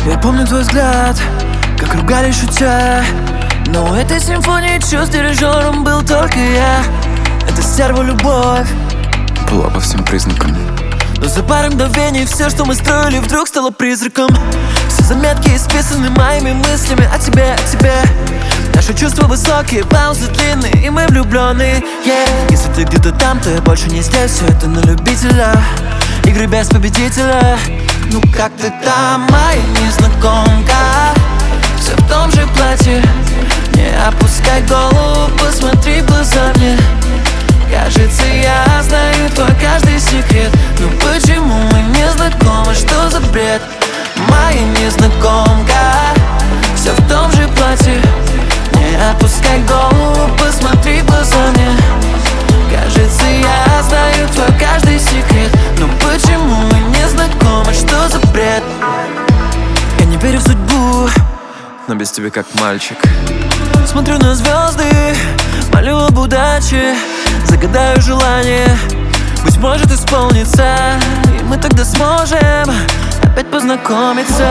Я помню твой взгляд, как ругались шутя, но у этой симфонии чувств дирижером был только я. Это стерва любовь была по всем признакам, но за пару мгновений все, что мы строили, вдруг стало призраком. Все заметки исписаны моими мыслями о тебе, о тебе. Наши чувства высокие, паузы длинные, и мы влюбленные, yeah. Если ты где-то там, то я больше не здесь. Все это на любителя, игры без победителя. Ну как ты там, моя незнакомка? Все в том же платье. Не опускай голову, посмотри в глаза мне. Кажется, я знаю твой каждый секрет. Но почему мы не знакомы, что за бред? Моя незнакомка, все в том же платье. Не опускай голову, посмотри в глаза мне. Кажется, я знаю твой каждый секрет. Но почему мы не знакомы, что за бред? Я не верю в судьбу, но без тебя как мальчик. смотрю на звезды, молю об удаче, загадаю желание, быть может исполнится, и мы тогда сможем опять познакомиться.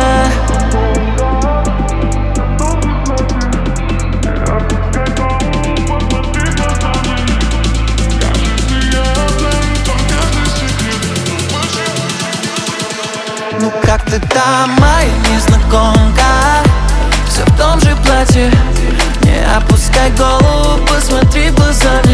Ну как ты там, моя незнакомка? Все в том же платье. Не опускай голову, посмотри в глаза